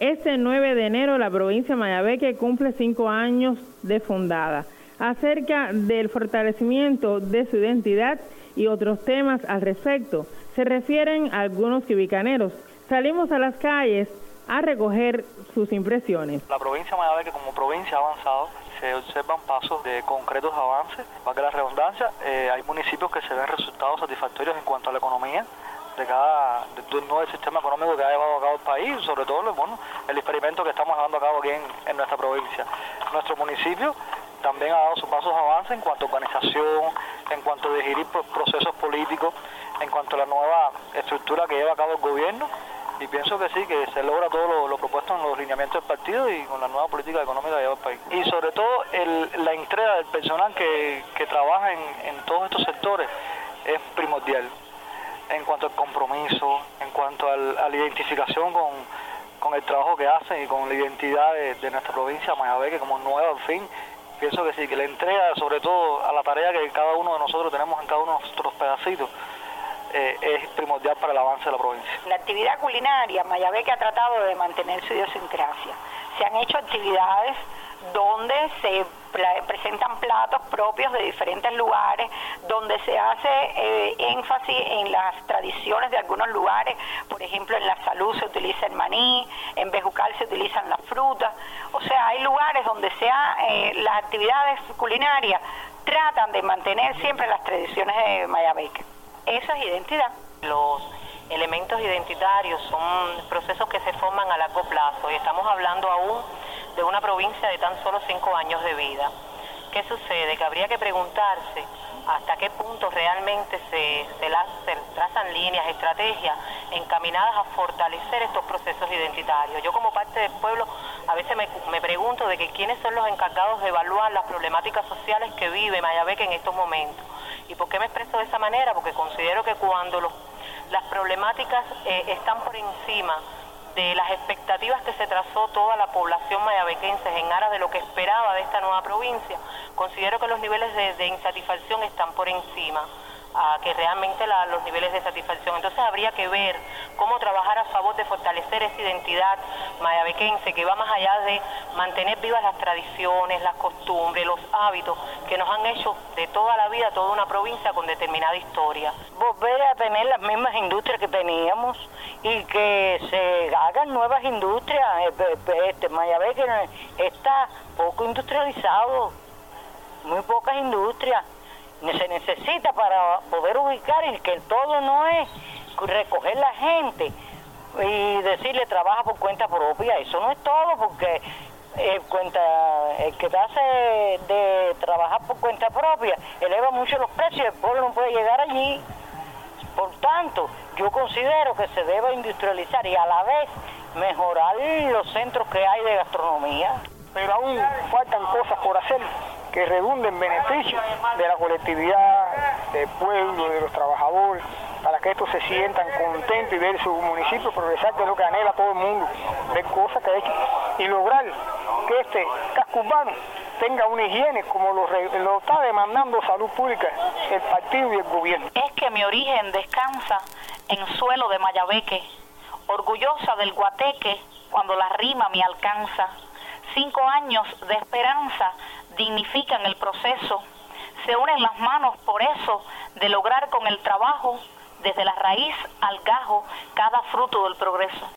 Este 9 de enero la provincia de Mayabeque cumple 5 años de fundada. Acerca del fortalecimiento de su identidad y otros temas al respecto, se refieren algunos quibicaneros. Salimos a las calles a recoger sus impresiones. La provincia de Mayabeque como provincia ha avanzado, se observan pasos de concretos avances, valga la redundancia. Hay municipios que se ven resultados satisfactorios en cuanto a la economía del nuevo sistema económico que ha llevado a cabo el país, sobre todo el experimento que estamos llevando a cabo aquí en nuestra provincia. Nuestro municipio también ha dado sus pasos avances en cuanto a organización, en cuanto a digerir procesos políticos, en cuanto a la nueva estructura que lleva a cabo el gobierno, y pienso que sí, que se logra todo lo propuesto en los lineamientos del partido y con la nueva política económica que lleva el país. Y sobre todo la entrega del personal que trabaja en todos estos sectores es primordial, en cuanto al compromiso, en cuanto a la identificación con el trabajo que hacen y con la identidad de nuestra provincia, Mayabeque, como nueva, al fin. Pienso que sí, que la entrega, sobre todo a la tarea que cada uno de nosotros tenemos en cada uno de nuestros pedacitos, es primordial para el avance de la provincia. La actividad culinaria, Mayabeque ha tratado de mantener su idiosincrasia. Se han hecho actividades donde se presentan platos propios de diferentes lugares, donde se hace énfasis en las tradiciones de algunos lugares. Por ejemplo, en La Salud se utiliza el maní, en Bejucal se utilizan las frutas. O sea, hay lugares donde las actividades culinarias tratan de mantener siempre las tradiciones de Mayabeque. Eso es identidad. Los elementos identitarios son procesos que se forman a largo plazo y estamos hablando aún de una provincia de tan solo 5 años de vida. ¿Qué sucede? Que habría que preguntarse hasta qué punto realmente se trazan líneas, estrategias encaminadas a fortalecer estos procesos identitarios. Yo como parte del pueblo a veces me pregunto de que quiénes son los encargados de evaluar las problemáticas sociales que vive Mayabeque en estos momentos. ¿Y por qué me expreso de esa manera? Porque considero que cuando las problemáticas están por encima de las expectativas que se trazó toda la población mayabequense en aras de lo que esperaba de esta nueva provincia, considero que los niveles de insatisfacción están por encima que realmente los niveles de satisfacción. Entonces habría que ver cómo trabajar a favor de fortalecer esa identidad mayabequense que va más allá de mantener vivas las tradiciones, las costumbres, los hábitos que nos han hecho de toda la vida toda una provincia con determinada historia. Volver a tener las mismas industrias que teníamos y que se hagan nuevas industrias. Mayabeque está poco industrializado, muy pocas industrias. Se necesita para poder ubicar y que todo no es recoger la gente y decirle trabaja por cuenta propia. Eso no es todo, porque el que hace de trabajar por cuenta propia eleva mucho los precios y el pueblo no puede llegar allí. Por tanto, yo considero que se debe industrializar y a la vez mejorar los centros que hay de gastronomía. Pero aún faltan cosas por hacer que redunden en beneficio de la colectividad, del pueblo, de los trabajadores, para que estos se sientan contentos y ver su municipio progresar, que es lo que anhela todo el mundo, ver cosas que ha hecho y lograr que este casco urbano tenga una higiene como lo está demandando Salud Pública, el partido y el gobierno. Es que mi origen descansa en suelo de Mayabeque, orgullosa del guateque cuando la rima me alcanza. 5 años de esperanza dignifican el proceso, se unen las manos por eso de lograr con el trabajo, desde la raíz al gajo, cada fruto del progreso.